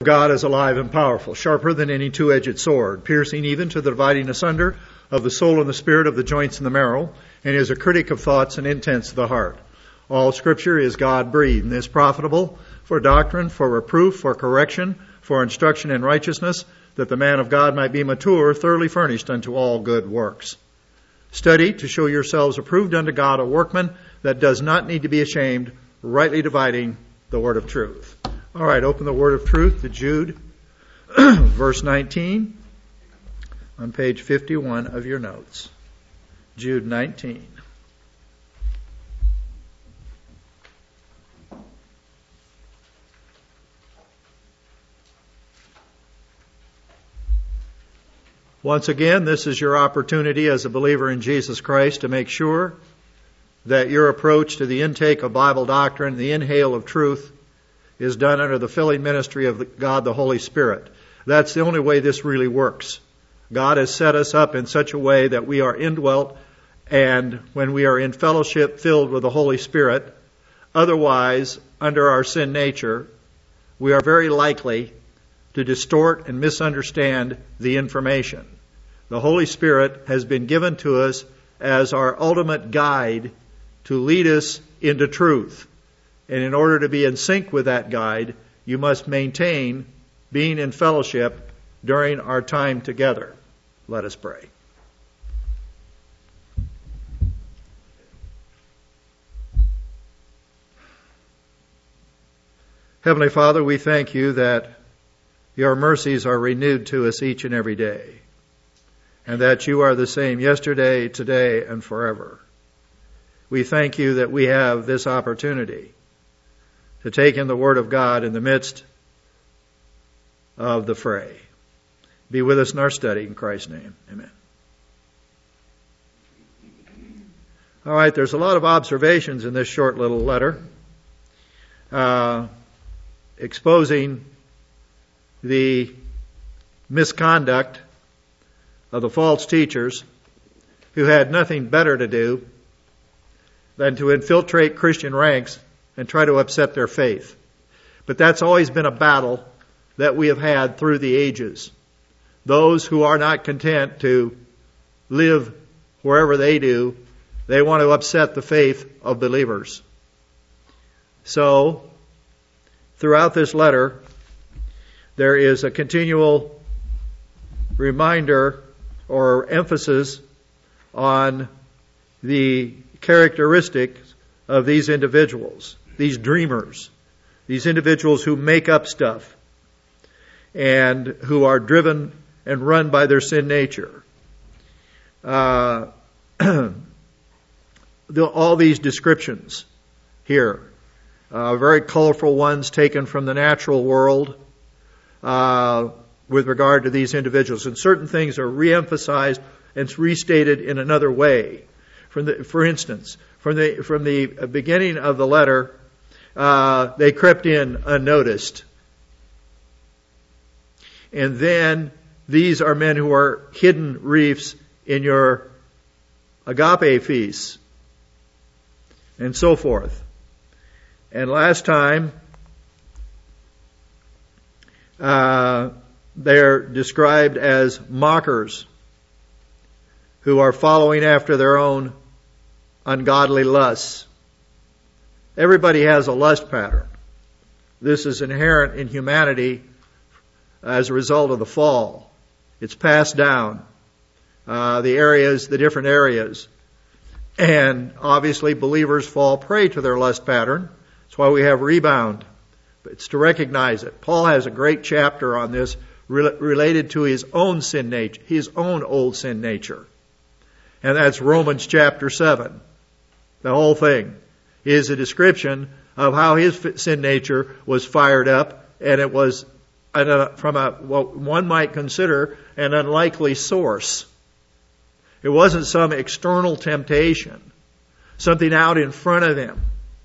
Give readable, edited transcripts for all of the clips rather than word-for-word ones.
God is alive and powerful, sharper than any two-edged sword, piercing even to the dividing asunder of the soul and the spirit, of the joints and the marrow, and is a critic of thoughts and intents of the heart. All Scripture is God-breathed and is profitable for doctrine, for reproof, for correction, for instruction in righteousness, that the man of God might be mature, thoroughly furnished unto all good works. Study to show yourselves approved unto God, a workman that does not need to be ashamed, rightly dividing the word of truth. All right, open the word of truth to Jude, verse 19, on page 51 of your notes. Jude 19. Once again, this is your opportunity as a believer in Jesus Christ to make sure that your approach to the intake of Bible doctrine, the inhale of truth, is done under the filling ministry of God the Holy Spirit. That's the only way this really works. God has set us up in such a way that we are indwelt, and when we are in fellowship filled with the Holy Spirit, otherwise, under our sin nature, we are very likely to distort and misunderstand the information. The Holy Spirit has been given to us as our ultimate guide to lead us into truth. And in order to be in sync with that guide, you must maintain being in fellowship during our time together. Let us pray. Heavenly Father, we thank you that your mercies are renewed to us each and every day, and that you are the same yesterday, today, and forever. We thank you that we have this opportunity to take in the Word of God in the midst of the fray. Be with us in our study, in Christ's name. Amen. All right, there's a lot of observations in this short little letter exposing the misconduct of the false teachers who had nothing better to do than to infiltrate Christian ranks and try to upset their faith. But that's always been a battle that we have had through the ages. Those who are not content to live wherever they do, they want to upset the faith of believers. So, throughout this letter, there is a continual reminder or emphasis on the characteristics of these individuals, these dreamers, these individuals who make up stuff and who are driven and run by their sin nature. All these descriptions here, very colorful ones taken from the natural world with regard to these individuals. And certain things are reemphasized and restated in another way. For instance, from the beginning of the letter, they crept in unnoticed. And then these are men who are hidden reefs in your agape feasts, and so forth. And last time, they're described as mockers who are following after their own ungodly lusts. Everybody has a lust pattern. This is inherent in humanity as a result of the fall. It's passed down. The different areas. And obviously believers fall prey to their lust pattern. That's why we have rebound. But it's to recognize it. Paul has a great chapter on this related to his own sin nature, his own old sin nature. And that's Romans chapter 7. The whole thing is a description of how his sin nature was fired up, and it was from what one might consider an unlikely source. It wasn't some external temptation, something out in front of him.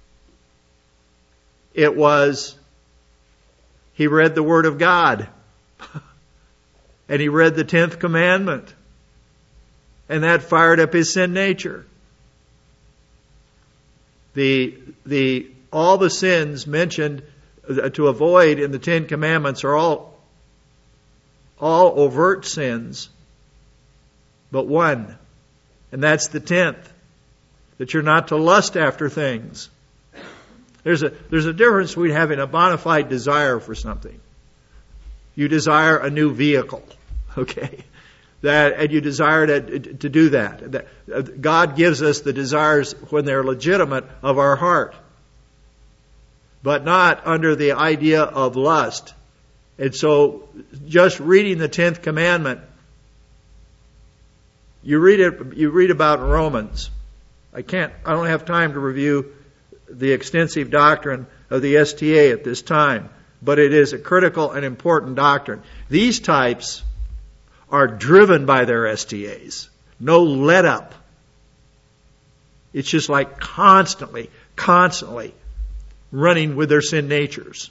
It was, he read the Word of God, and he read the 10th commandment, and that fired up his sin nature. All the sins mentioned to avoid in the Ten Commandments are all overt sins, but one, and that's the 10th, that you're not to lust after things. There's a difference between having a bona fide desire for something. You desire a new vehicle, okay? And you desire to do that. God gives us the desires when they're legitimate of our heart, but not under the idea of lust. And so, just reading the 10th commandment, you read about Romans. I don't have time to review the extensive doctrine of the STA at this time, but it is a critical and important doctrine. These types are driven by their STAs. No let up. It's just like constantly running with their sin natures.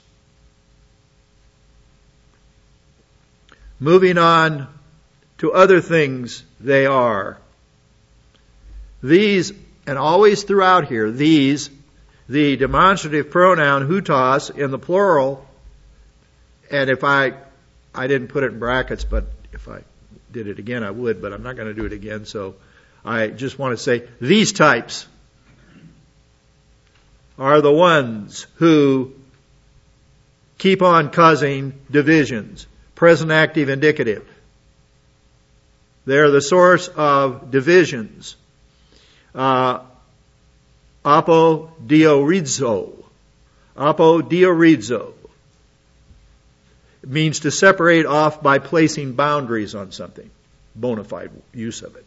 Moving on to other things they are. These, and always throughout here, these, the demonstrative pronoun hutos in the plural, and if I didn't put it in brackets, but if I did it again I would, but I'm not going to do it again, so I just want to say these types are the ones who keep on causing divisions. Present active indicative. They're the source of divisions. Apodiorizo. Apodiorizo. It means to separate off by placing boundaries on something. Bona fide use of it.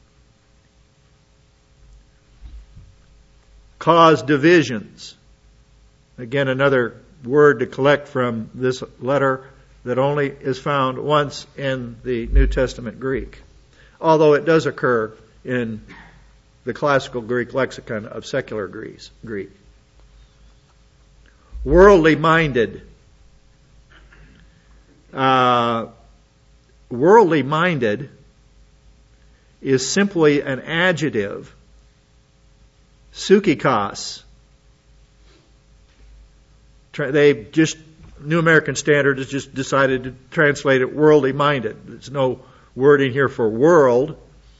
Cause divisions. Again, another word to collect from this letter that only is found once in the New Testament Greek. Although it does occur in the classical Greek lexicon of secular Greek. Worldly minded. Worldly minded is simply an adjective, sukikos. New American Standard has just decided to translate it worldly minded. There's no word in here for world.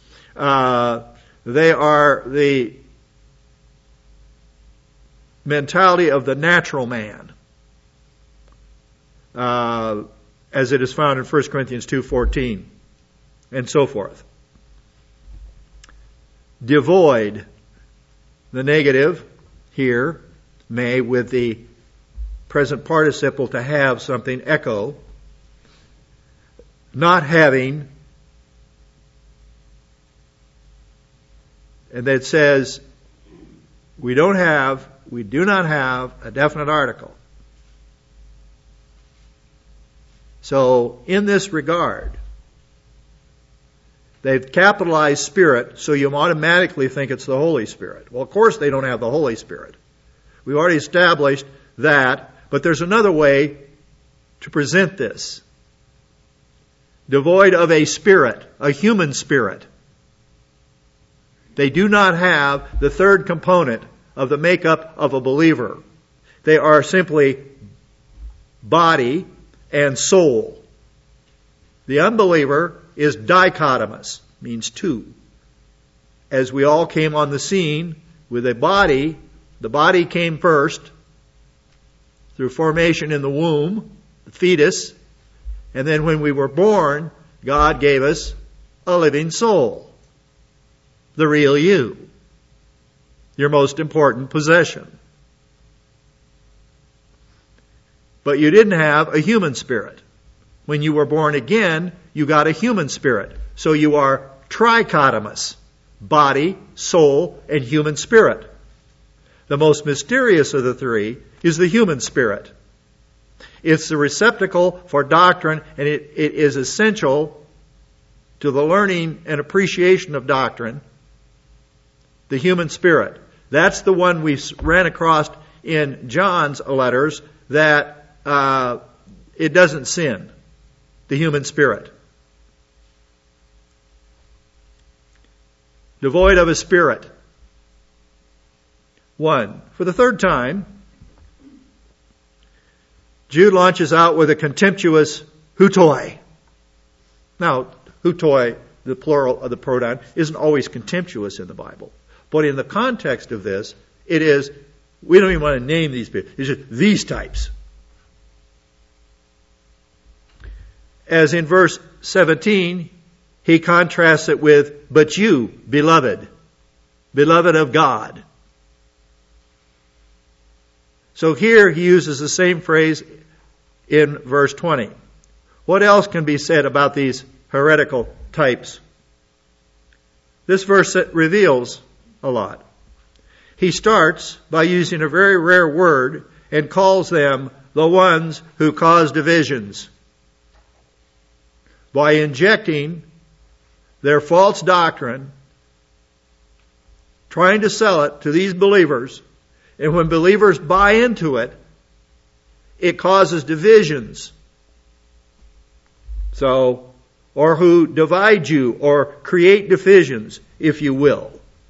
They are the mentality of the natural man, as it is found in 1 Corinthians 2:14, and so forth. Devoid, the negative here, may with the present participle to have something, echo, not having, and that says we do not have a definite article. So in this regard, they've capitalized Spirit, so you automatically think it's the Holy Spirit. Well, of course they don't have the Holy Spirit. We've already established that, but there's another way to present this. Devoid of a spirit, a human spirit. They do not have the third component of the makeup of a believer. They are simply body and soul. The unbeliever is dichotomous, means two. As we all came on the scene with a body, the body came first through formation in the womb, the fetus, and then when we were born, God gave us a living soul. The real you. Your most important possession. But you didn't have a human spirit. When you were born again, you got a human spirit. So you are trichotomous. Body, soul, and human spirit. The most mysterious of the three is the human spirit. It's the receptacle for doctrine, and it is essential to the learning and appreciation of doctrine. The human spirit. That's the one we ran across in John's letters, that it doesn't sin. The human spirit. Devoid of a spirit. One. For the third time, Jude launches out with a contemptuous hutoi. Now, hutoi, the plural of the pronoun, isn't always contemptuous in the Bible. But in the context of this, it is, we don't even want to name these people. It's just these types. As in verse 17, he contrasts it with, but you, beloved of God. So here he uses the same phrase in verse 20. What else can be said about these heretical types? This verse reveals a lot. He starts by using a very rare word and calls them the ones who cause divisions. By injecting their false doctrine, trying to sell it to these believers, and when believers buy into it, it causes divisions. So, or who divide you or create divisions, if you will.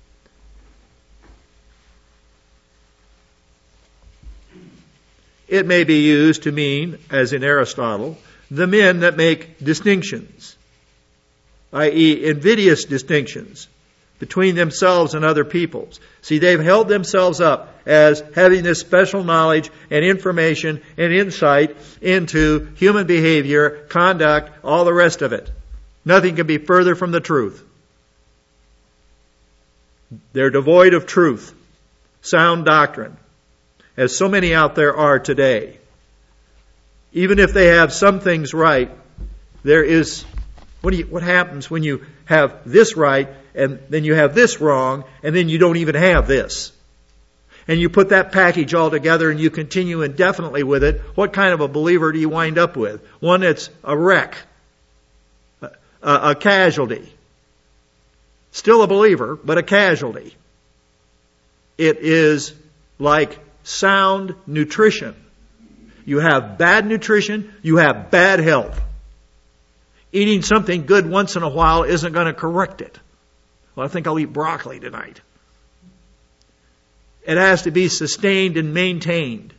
It may be used to mean, as in Aristotle, the men that make distinctions, i.e. invidious distinctions between themselves and other peoples. See, they've held themselves up as having this special knowledge and information and insight into human behavior, conduct, all the rest of it. Nothing can be further from the truth. They're devoid of truth, sound doctrine, as so many out there are today. Even if they have some things right, there is, what happens when you have this right and then you have this wrong and then you don't even have this? And you put that package all together and you continue indefinitely with it. What kind of a believer do you wind up with? One that's a wreck, a casualty. Still a believer, but a casualty. It is like sound nutrition. You have bad nutrition, you have bad health. Eating something good once in a while isn't going to correct it. Well, I think I'll eat broccoli tonight. It has to be sustained and maintained.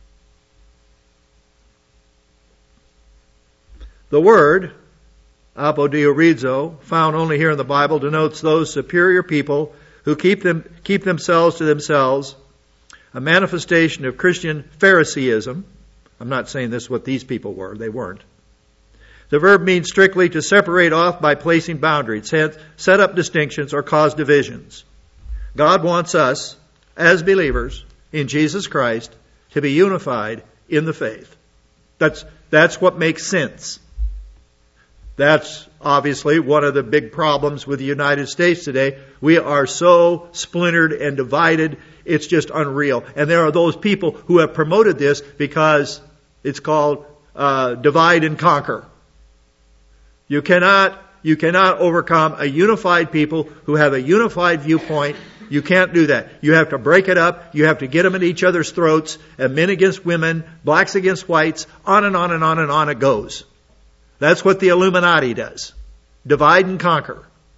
The word, apodiorizo, found only here in the Bible, denotes those superior people who keep themselves to themselves, a manifestation of Christian Phariseeism. I'm not saying this is what these people were. They weren't. The verb means strictly to separate off by placing boundaries, set up distinctions, or cause divisions. God wants us, as believers in Jesus Christ, to be unified in the faith. That's what makes sense. That's obviously one of the big problems with the United States today. We are so splintered and divided, it's just unreal. And there are those people who have promoted this because it's called divide and conquer. You cannot overcome a unified people who have a unified viewpoint. You can't do that. You have to break it up. You have to get them at each other's throats, and men against women, blacks against whites, on and on and on and on it goes. That's what the Illuminati does. Divide and conquer.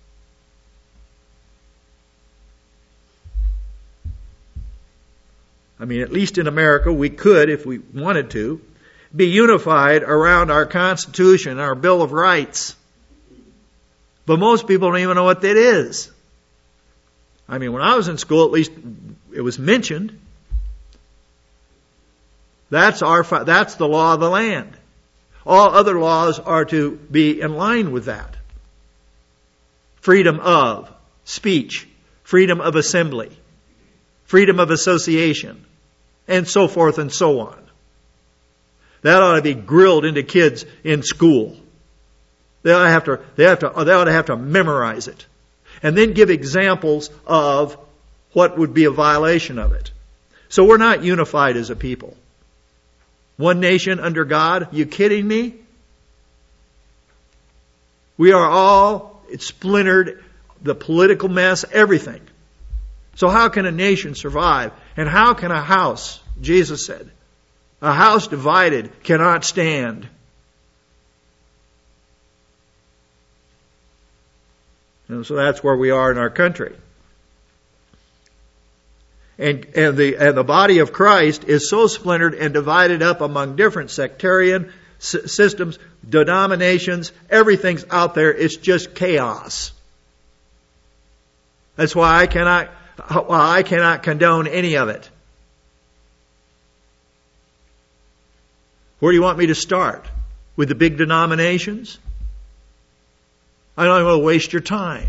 I mean, at least in America, we could, if we wanted to, be unified around our Constitution, our Bill of Rights. But most people don't even know what that is. I mean, when I was in school, at least it was mentioned. That's the law of the land. All other laws are to be in line with that. Freedom of speech, freedom of assembly, freedom of association, and so forth and so on. That ought to be grilled into kids in school. They ought to have to memorize it. And then give examples of what would be a violation of it. So we're not unified as a people. One nation under God? You kidding me? We are all splintered, the political mess, everything. So how can a nation survive? And how can a house, Jesus said, a house divided cannot stand. And so that's where we are in our country. And the body of Christ is so splintered and divided up among different sectarian systems, denominations, everything's out there. It's just chaos. That's why I cannot condone any of it. Where do you want me to start? With the big denominations? I don't want to waste your time.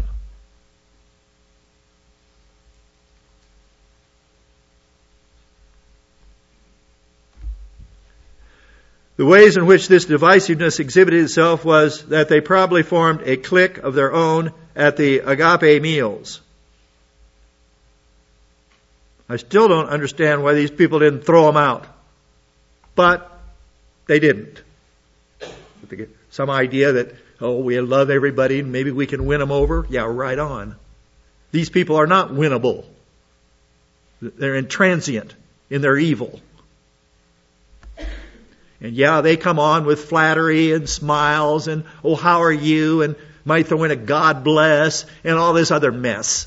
The ways in which this divisiveness exhibited itself was that they probably formed a clique of their own at the agape meals. I still don't understand why these people didn't throw them out. But they didn't. Some idea that, we love everybody and maybe we can win them over. Yeah, right on. These people are not winnable. They're intransient in their evil. And yeah, they come on with flattery and smiles and, how are you? And might throw in a God bless and all this other mess.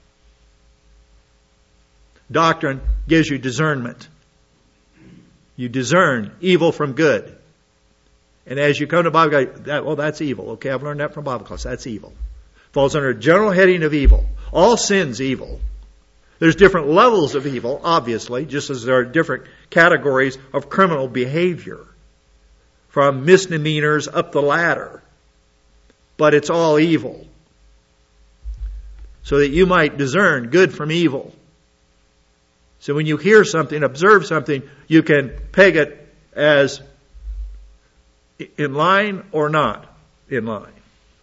Doctrine gives you discernment. You discern evil from good. And as you come to Bible, that's evil. Okay, I've learned that from Bible class. That's evil. Falls under a general heading of evil. All sin's evil. There's different levels of evil, obviously, just as there are different categories of criminal behavior. From misdemeanors up the ladder. But it's all evil. So that you might discern good from evil. So when you hear something, observe something, you can peg it as in line or not in line.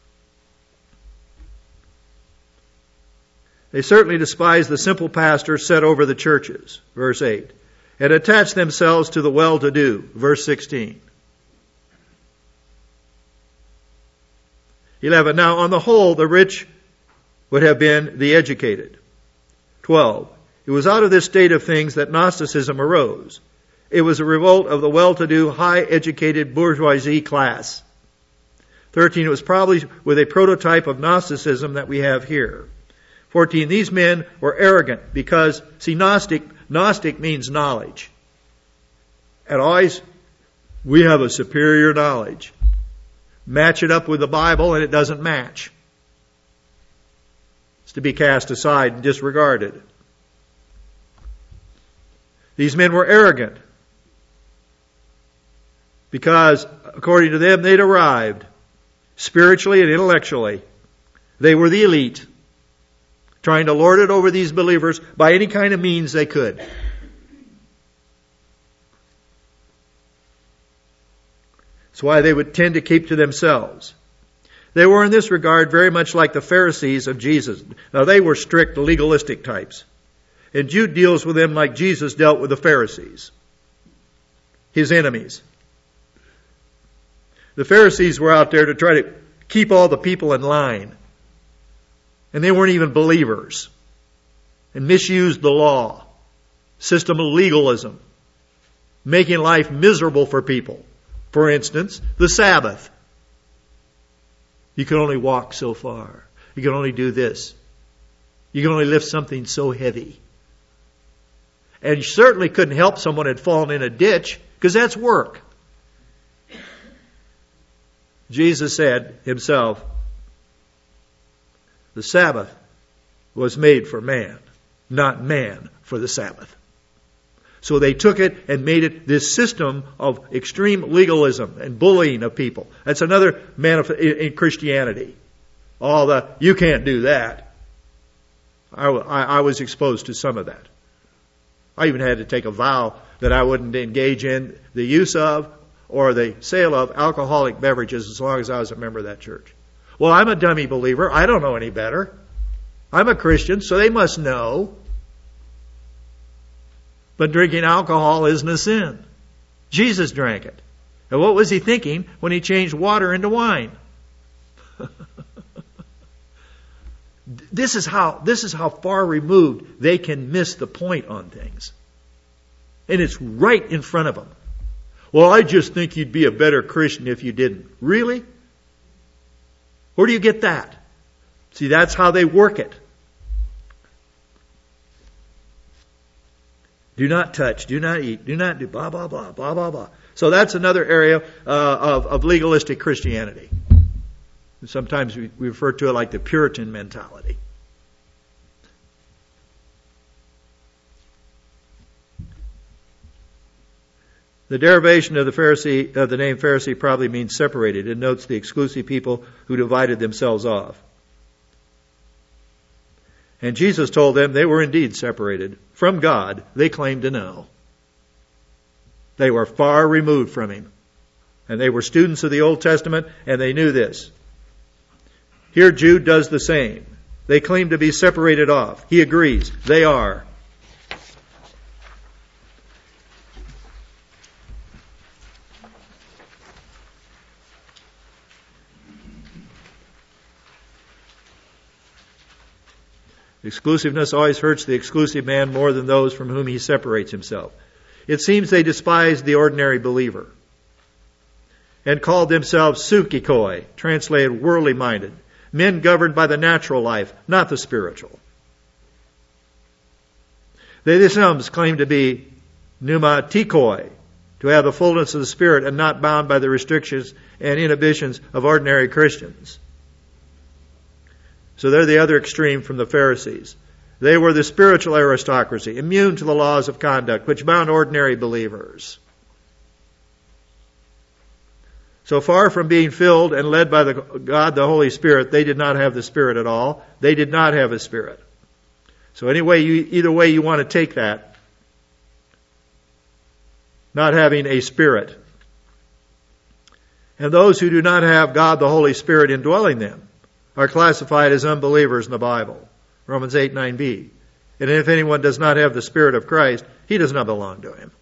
They certainly despised the simple pastor set over the churches, verse 8, and attached themselves to the well-to-do, verse 16. 11. Now, on the whole, the rich would have been the educated. 12. It was out of this state of things that Gnosticism arose. It was a revolt of the well-to-do, high-educated bourgeoisie class. 13. It was probably with a prototype of Gnosticism that we have here. 14. These men were arrogant because, see, Gnostic means knowledge. And always, we have a superior knowledge. Match it up with the Bible and it doesn't match. It's to be cast aside and disregarded. These men were arrogant because, according to them, they'd arrived spiritually and intellectually. They were the elite, trying to lord it over these believers by any kind of means they could. That's why they would tend to keep to themselves. They were in this regard very much like the Pharisees of Jesus. Now they were strict legalistic types. And Jude deals with them like Jesus dealt with the Pharisees, his enemies. The Pharisees were out there to try to keep all the people in line. And they weren't even believers. And misused the law. System of legalism. Making life miserable for people. For instance, the Sabbath. You can only walk so far. You can only do this. You can only lift something so heavy. And you certainly couldn't help someone had fallen in a ditch, because that's work. Jesus said himself, the Sabbath was made for man, not man for the Sabbath. So they took it and made it this system of extreme legalism and bullying of people. That's another in Christianity. You can't do that. I was exposed to some of that. I even had to take a vow that I wouldn't engage in the use of or the sale of alcoholic beverages as long as I was a member of that church. Well, I'm a dummy believer. I don't know any better. I'm a Christian, so they must know. But drinking alcohol isn't a sin. Jesus drank it. And what was he thinking when he changed water into wine? This is how far removed they can miss the point on things. And it's right in front of them. Well, I just think you'd be a better Christian if you didn't. Really? Where do you get that? See, that's how they work it. Do not touch, do not eat, do not do blah, blah, blah, blah, blah, blah. So that's another area of legalistic Christianity. Sometimes we refer to it like the Puritan mentality. The derivation of the name Pharisee probably means separated. It notes the exclusive people who divided themselves off. And Jesus told them they were indeed separated from God. They claimed to know. They were far removed from Him. And they were students of the Old Testament, and they knew this. Here Jude does the same. They claim to be separated off. He agrees. They are. Exclusiveness always hurts the exclusive man more than those from whom he separates himself. It seems they despised the ordinary believer and called themselves sukikoi, translated worldly minded, men governed by the natural life, not the spiritual. They themselves claimed to be pneumatikoi, to have the fullness of the Spirit and not bound by the restrictions and inhibitions of ordinary Christians. So they're the other extreme from the Pharisees. They were the spiritual aristocracy, immune to the laws of conduct, which bound ordinary believers. So far from being filled and led by God, the Holy Spirit, they did not have the Spirit at all. They did not have a Spirit. So either way you want to take that, not having a Spirit. And those who do not have God, the Holy Spirit, indwelling them, are classified as unbelievers in the Bible. Romans 8:9b. And if anyone does not have the Spirit of Christ, he does not belong to Him.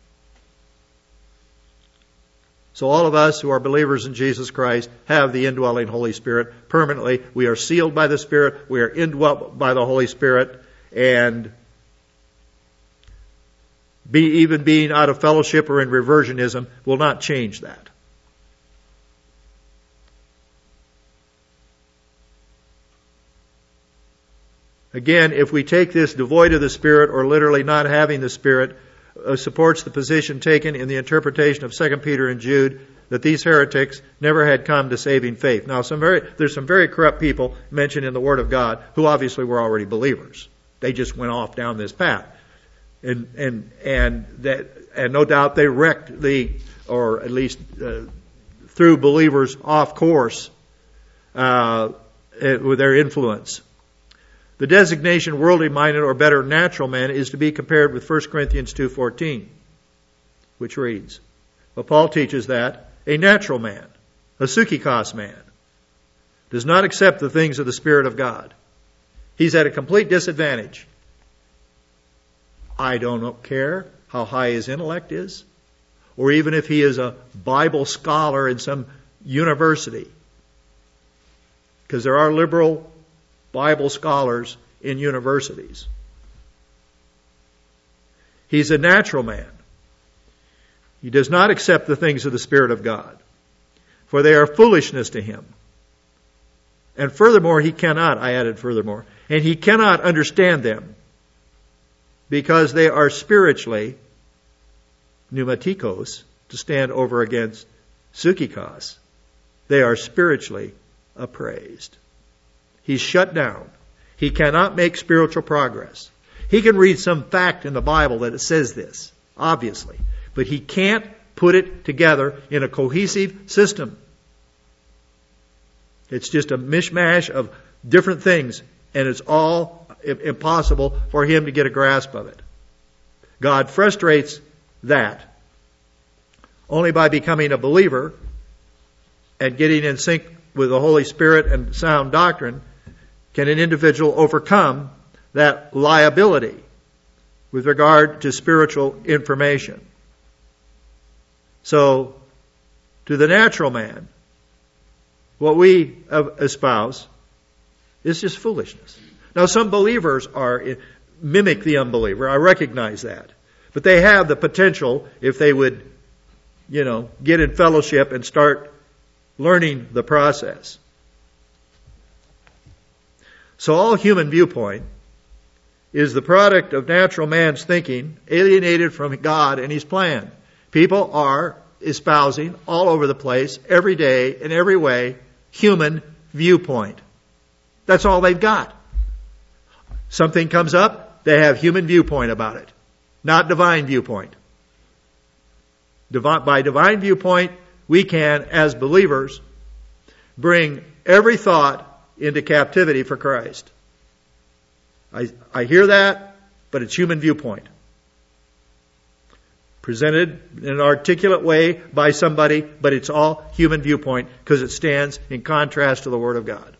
So all of us who are believers in Jesus Christ have the indwelling Holy Spirit permanently. We are sealed by the Spirit. We are indwelt by the Holy Spirit. And even being out of fellowship or in reversionism will not change that. Again, if we take this devoid of the Spirit, or literally not having the Spirit, supports the position taken in the interpretation of 2 Peter and Jude that these heretics never had come to saving faith. Now, there's some very corrupt people mentioned in the Word of God who obviously were already believers. They just went off down this path, and no doubt they wrecked or at least threw believers off course with their influence. The designation worldly-minded or better natural man is to be compared with 1 Corinthians 2:14, which reads, well, Paul teaches that a natural man, a sukikos man, does not accept the things of the Spirit of God. He's at a complete disadvantage. I don't care how high his intellect is, or even if he is a Bible scholar in some university, because there are liberal Bible scholars in universities. He's a natural man. He does not accept the things of the Spirit of God, for they are foolishness to him. And furthermore, he cannot understand them, because they are spiritually pneumatikos, to stand over against sukikos. They are spiritually appraised. He's shut down. He cannot make spiritual progress. He can read some fact in the Bible that it says this, obviously, but he can't put it together in a cohesive system. It's just a mishmash of different things, and it's all impossible for him to get a grasp of it. God frustrates that. Only by becoming a believer and getting in sync with the Holy Spirit and sound doctrine can an individual overcome that liability with regard to spiritual information. So, to the natural man, what we espouse is just foolishness. Now, some believers mimic the unbeliever. I recognize that. But they have the potential, if they would, get in fellowship and start learning the process. So all human viewpoint is the product of natural man's thinking, alienated from God and His plan. People are espousing all over the place, every day, in every way, human viewpoint. That's all they've got. Something comes up, they have human viewpoint about it, not divine viewpoint. By divine viewpoint, we can, as believers, bring every thought into captivity for Christ. I hear that, but it's human viewpoint. Presented in an articulate way by somebody, but it's all human viewpoint because it stands in contrast to the Word of God.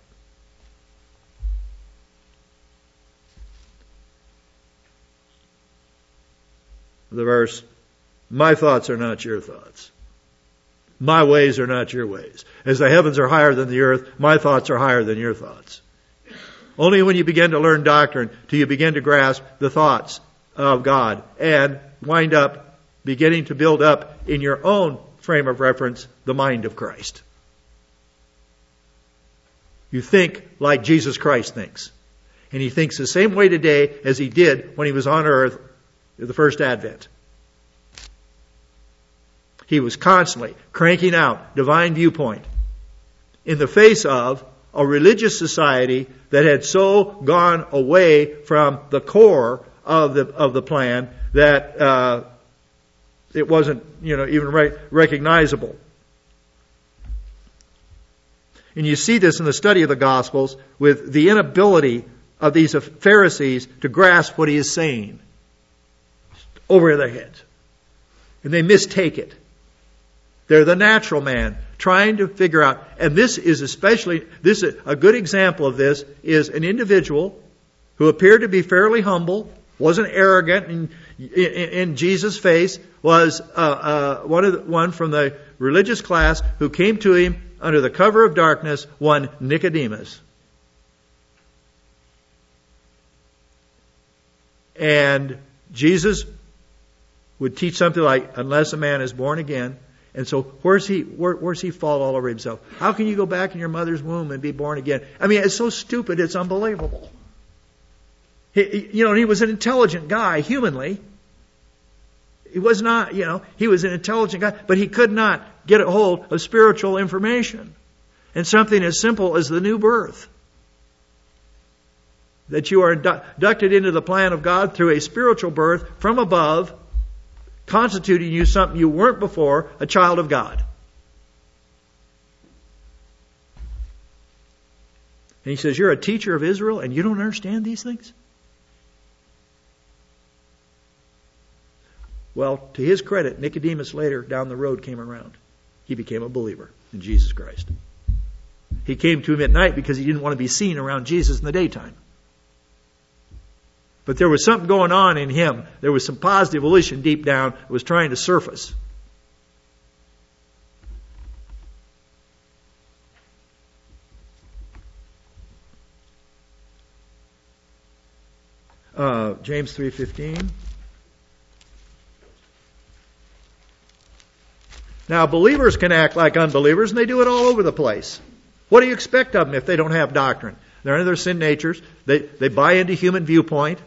The verse, my thoughts are not your thoughts. My ways are not your ways. As the heavens are higher than the earth, my thoughts are higher than your thoughts. Only when you begin to learn doctrine do you begin to grasp the thoughts of God and wind up beginning to build up in your own frame of reference the mind of Christ. You think like Jesus Christ thinks. And He thinks the same way today as He did when He was on earth at the first advent. He was constantly cranking out divine viewpoint in the face of a religious society that had so gone away from the core of the plan that it wasn't, even recognizable. And you see this in the study of the Gospels with the inability of these Pharisees to grasp what He is saying over their heads. And they mistake it. They're the natural man trying to figure out, and this is a good example of this is an individual who appeared to be fairly humble, wasn't arrogant in Jesus' face, was one from the religious class who came to Him under the cover of darkness, one Nicodemus. And Jesus would teach something like, unless a man is born again. And so where's he fall all over himself? How can you go back in your mother's womb and be born again? I mean, it's so stupid, it's unbelievable. He was an intelligent guy, humanly. He was not, he was an intelligent guy, but he could not get a hold of spiritual information. And something as simple as the new birth. That you are inducted into the plan of God through a spiritual birth from above, constituting you something you weren't before, a child of God. And he says, you're a teacher of Israel and you don't understand these things? Well, to his credit, Nicodemus later down the road came around. He became a believer in Jesus Christ. He came to Him at night because he didn't want to be seen around Jesus in the daytime. But there was something going on in him. There was some positive volition deep down that was trying to surface. James 3:15. Now, believers can act like unbelievers, and they do it all over the place. What do you expect of them if they don't have doctrine? They're under their sin natures. They buy into human viewpoint.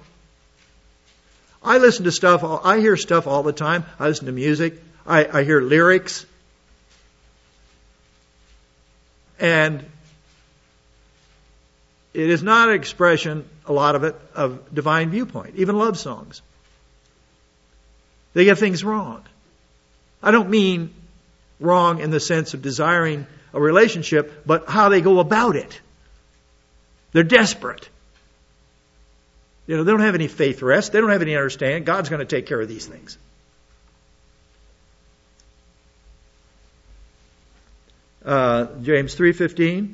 I listen to stuff. I hear stuff all the time. I listen to music. I hear lyrics. And it is not an expression, a lot of it, of divine viewpoint. Even love songs. They get things wrong. I don't mean wrong in the sense of desiring a relationship, but how they go about it. They're desperate. They don't have any faith rest. They don't have any understanding. God's going to take care of these things. James 3:15.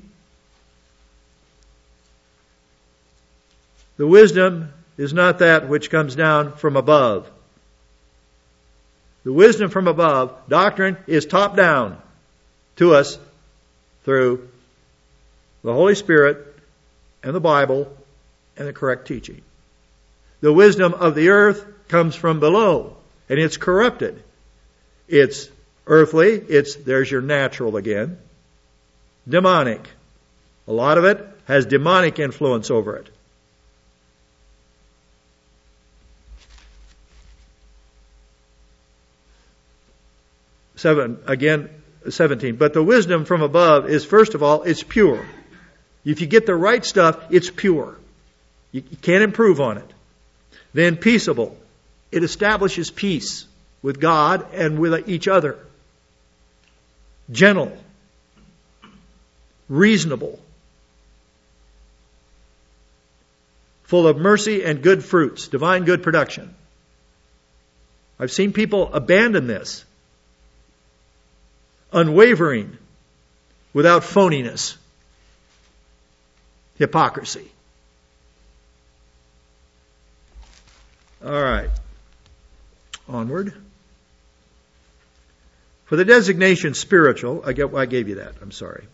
The wisdom is not that which comes down from above. The wisdom from above, doctrine, is top down to us through the Holy Spirit and the Bible and the correct teaching. The wisdom of the earth comes from below, and it's corrupted. It's earthly, there's your natural again. Demonic. A lot of it has demonic influence over it. 17. But the wisdom from above is, first of all, it's pure. If you get the right stuff, it's pure. You can't improve on it. Then peaceable. It establishes peace with God and with each other. Gentle. Reasonable. Full of mercy and good fruits. Divine good production. I've seen people abandon this. Unwavering. Without phoniness. Hypocrisy. All right. Onward. For the designation spiritual, I gave you that. I'm sorry.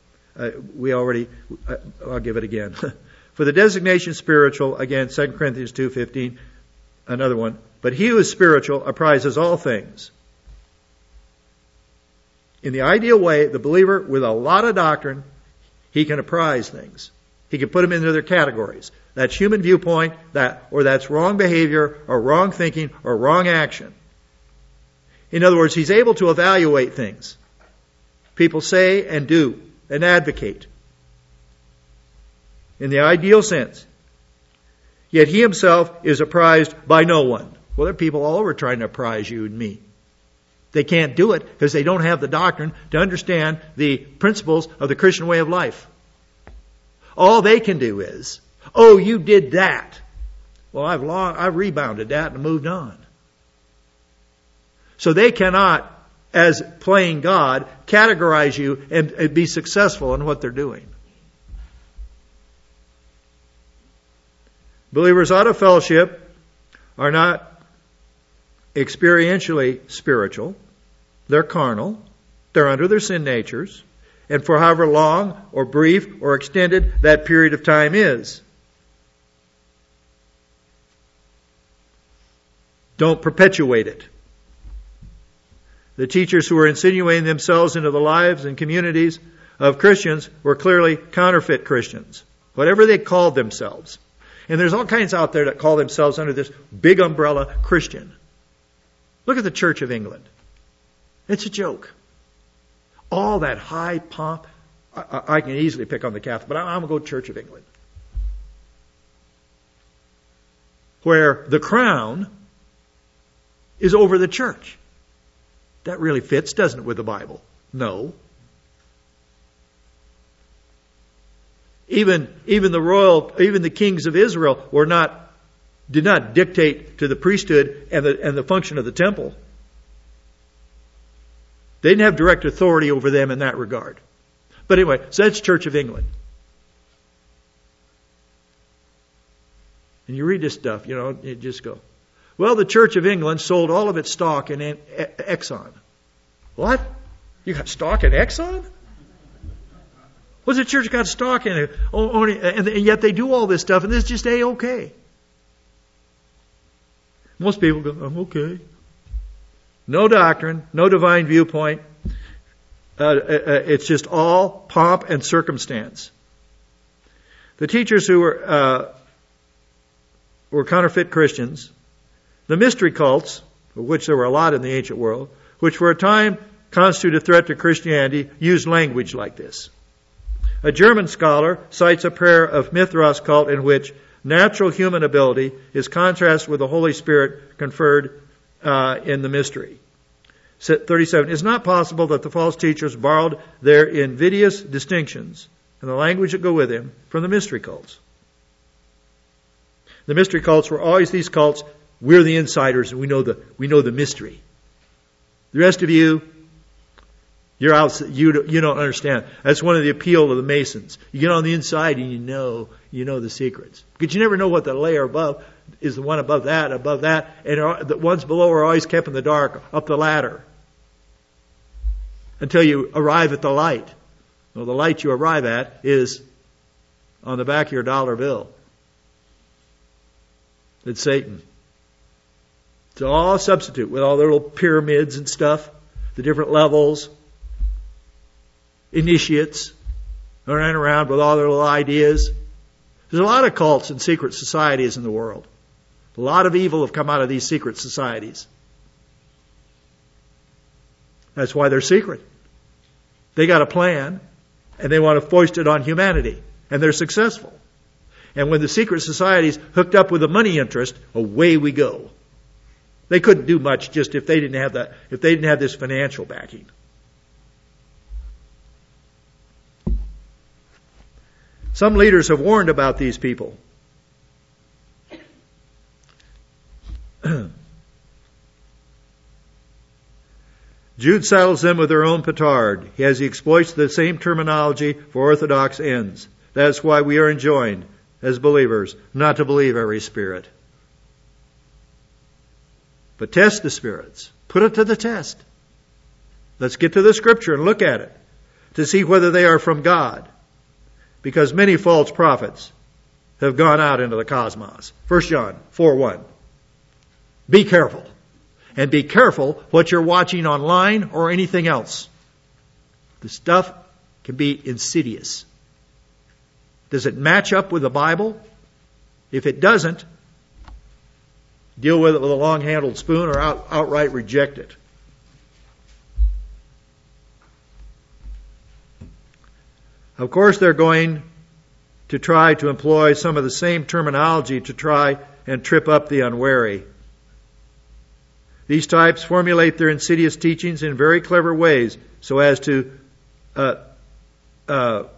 I'll give it again. For the designation spiritual, again, 2 Corinthians 2:15, another one. But he who is spiritual apprises all things. In the ideal way, the believer with a lot of doctrine, he can apprise things. He can put them into their categories. That's human viewpoint, that's wrong behavior, or wrong thinking, or wrong action. In other words, he's able to evaluate things. People say and do and advocate. In the ideal sense. Yet he himself is apprised by no one. Well, there are people all over trying to apprise you and me. They can't do it because they don't have the doctrine to understand the principles of the Christian way of life. All they can do is, oh, you did that. Well, I've rebounded that and moved on. So they cannot, as playing God, categorize you and be successful in what they're doing. Believers out of fellowship are not experientially spiritual. They're carnal. They're under their sin natures. And for however long or brief or extended that period of time is. Don't perpetuate it. The teachers who were insinuating themselves into the lives and communities of Christians were clearly counterfeit Christians. Whatever they called themselves. And there's all kinds out there that call themselves under this big umbrella Christian. Look at the Church of England. It's a joke. All that high pomp. I can easily pick on the Catholic, but I'm going to go to Church of England. Where the crown is over the church. That really fits, doesn't it, with the Bible? No. Even the kings of Israel did not dictate to the priesthood and the function of the temple. They didn't have direct authority over them in that regard. But anyway, so that's Church of England. And you read this stuff, you just go, well, the Church of England sold all of its stock in Exxon. What? You got stock in Exxon? What's the church got stock in it? And yet they do all this stuff, and this is just A-okay. Most people go, I'm okay. No doctrine, no divine viewpoint. It's just all pomp and circumstance. The teachers who were counterfeit Christians, the mystery cults, of which there were a lot in the ancient world, which for a time constituted a threat to Christianity, used language like this. A German scholar cites a prayer of Mithras cult in which natural human ability is contrasted with the Holy Spirit conferred in the mystery. 37. It's not possible that the false teachers borrowed their invidious distinctions and the language that go with them from the mystery cults. The mystery cults were always these cults. We're the insiders and we know the mystery. The rest of you, you're out. You don't understand. That's one of the appeal of the Masons. You get on the inside and you know the secrets. Because you never know what the layer above is, the one above that, and the ones below are always kept in the dark up the ladder until you arrive at the light. Well, the light you arrive at is on the back of your dollar bill. It's Satan. It's all a substitute with all the little pyramids and stuff, the different levels, initiates running around with all their little ideas. There's a lot of cults and secret societies in the world. A lot of evil have come out of these secret societies. That's why they're secret. They got a plan, and they want to foist it on humanity, and they're successful. And when the secret society's hooked up with a money interest, away we go. They couldn't do much just if they didn't have this financial backing. Some leaders have warned about these people. Jude saddles them with their own petard as he exploits the same terminology for orthodox ends. That's why we are enjoined, as believers, not to believe every spirit. But test the spirits. Put it to the test. Let's get to the Scripture and look at it to see whether they are from God. Because many false prophets have gone out into the cosmos. 1 John 4:1. Be careful. And be careful what you're watching online or anything else. The stuff can be insidious. Does it match up with the Bible? If it doesn't, deal with it with a long-handled spoon or outright reject it. Of course, they're going to try to employ some of the same terminology to try and trip up the unwary. These types formulate their insidious teachings in very clever ways so as to that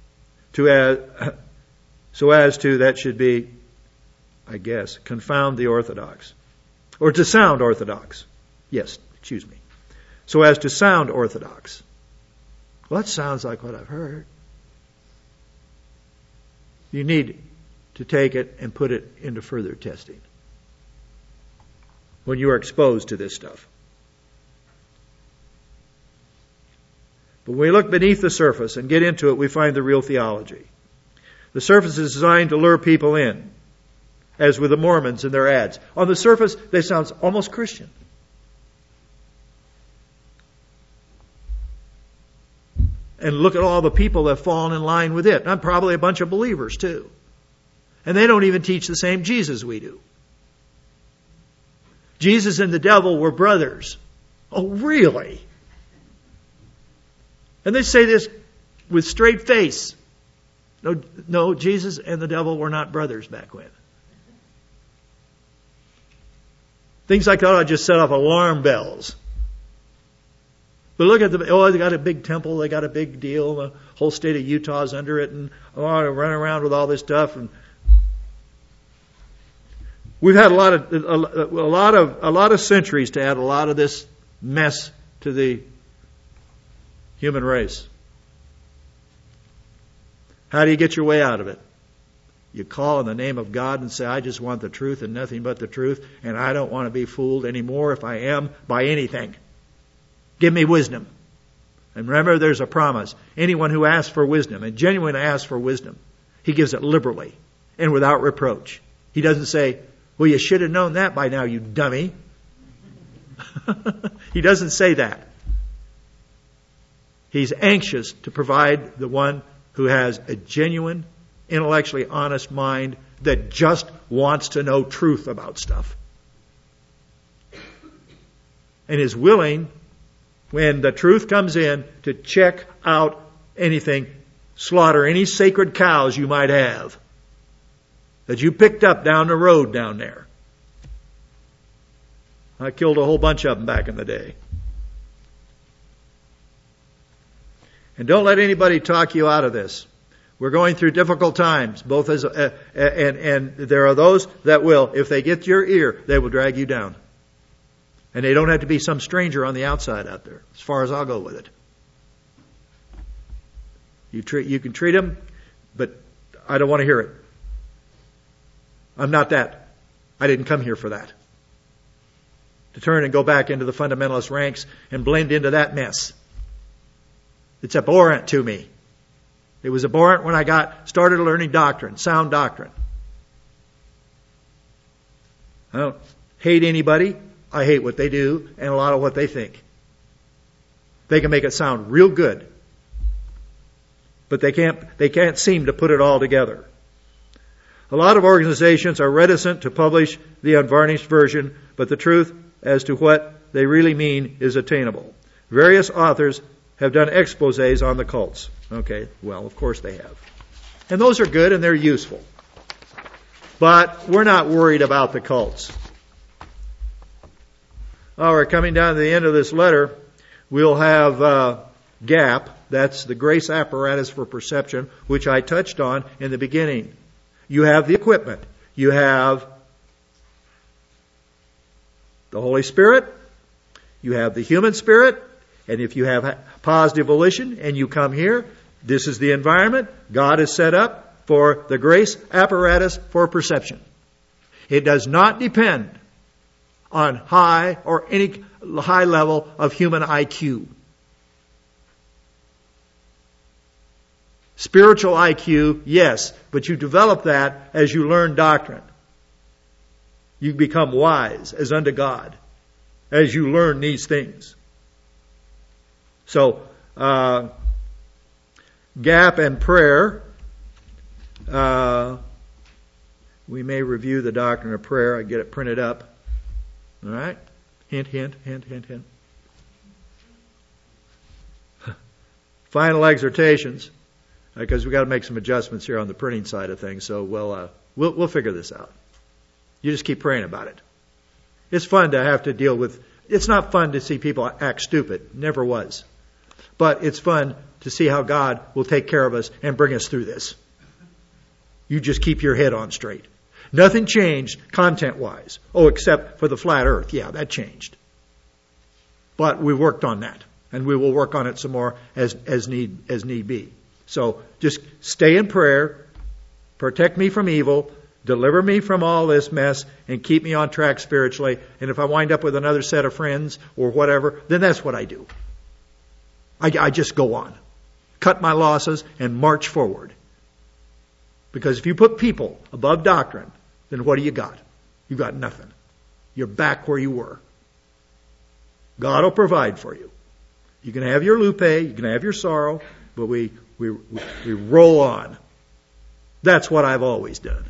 should be, I guess, confound the orthodox. Or to sound orthodox. Yes, excuse me. So as to sound orthodox. Well, that sounds like what I've heard. You need to take it and put it into further testing when you are exposed to this stuff. But when we look beneath the surface and get into it, we find the real theology. The surface is designed to lure people in, as with the Mormons and their ads. On the surface, they sound almost Christian. And look at all the people that have fallen in line with it. And probably a bunch of believers too. And they don't even teach the same Jesus we do. Jesus and the devil were brothers. Oh, really? And they say this with straight face. No, Jesus and the devil were not brothers back when. Things like that ought to just set off alarm bells. But look at them. Oh, they got a big temple. They got a big deal. The whole state of Utah's under it, and they run around with all this stuff. And we've had a lot of centuries to add a lot of this mess to the human race. How do you get your way out of it? You call in the name of God and say, I just want the truth and nothing but the truth, and I don't want to be fooled anymore if I am by anything. Give me wisdom. And remember, there's a promise. Anyone who asks for wisdom, and genuinely asks for wisdom, He gives it liberally and without reproach. He doesn't say, well, you should have known that by now, you dummy. He doesn't say that. He's anxious to provide the one who has a genuine, intellectually honest mind that just wants to know truth about stuff. And is willing, when the truth comes in, to check out anything, slaughter any sacred cows you might have that you picked up down the road down there. I killed a whole bunch of them back in the day. And don't let anybody talk you out of this. We're going through difficult times, both as and there are those that will, if they get your ear, they will drag you down. And they don't have to be some stranger on the outside out there, as far as I'll go with it. You can treat them, but I don't want to hear it. I'm not that. I didn't come here for that. To turn and go back into the fundamentalist ranks and blend into that mess. It's abhorrent to me. It was abhorrent when I started learning doctrine, sound doctrine. I don't hate anybody. I hate what they do and a lot of what they think. They can make it sound real good, but they can't seem to put it all together. A lot of organizations are reticent to publish the unvarnished version, but the truth as to what they really mean is attainable. Various authors have done exposés on the cults. Okay, well, of course they have. And those are good and they're useful. But we're not worried about the cults. Oh, we're coming down to the end of this letter. We'll have GAP. That's the grace apparatus for perception, which I touched on in the beginning. You have the equipment. You have the Holy Spirit. You have the human spirit. And if you have positive volition and you come here, this is the environment God has set up for the grace apparatus for perception. It does not depend on high or any high level of human IQ. Spiritual IQ, yes, but you develop that as you learn doctrine. You become wise as unto God as you learn these things. So, gap and prayer. We may review the doctrine of prayer. I get it printed up. All right? Hint, hint, hint, hint, hint. Final exhortations, because we've got to make some adjustments here on the printing side of things. So we'll figure this out. You just keep praying about it. It's fun to have to deal with. It's not fun to see people act stupid. Never was. But it's fun to see how God will take care of us and bring us through this. You just keep your head on straight. Nothing changed content-wise. Oh, except for the flat earth. Yeah, that changed. But we worked on that. And we will work on it some more as need be. So just stay in prayer. Protect me from evil. Deliver me from all this mess and keep me on track spiritually. And if I wind up with another set of friends or whatever, then that's what I do. I just go on. Cut my losses and march forward. Because if you put people above doctrine, then what do you got? You got nothing. You're back where you were. God will provide for you. You can have your lupe, you can have your sorrow, but we roll on. That's what I've always done.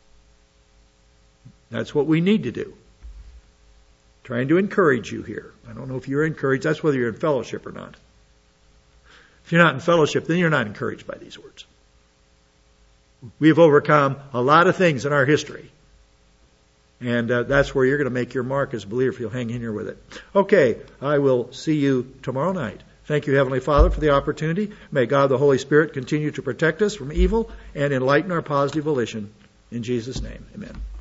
That's what we need to do. Trying to encourage you here. I don't know if you're encouraged. That's whether you're in fellowship or not. If you're not in fellowship, then you're not encouraged by these words. We've overcome a lot of things in our history. And that's where you're going to make your mark as a believer if you'll hang in here with it. Okay, I will see you tomorrow night. Thank you, Heavenly Father, for the opportunity. May God the Holy Spirit continue to protect us from evil and enlighten our positive volition. In Jesus' name, amen.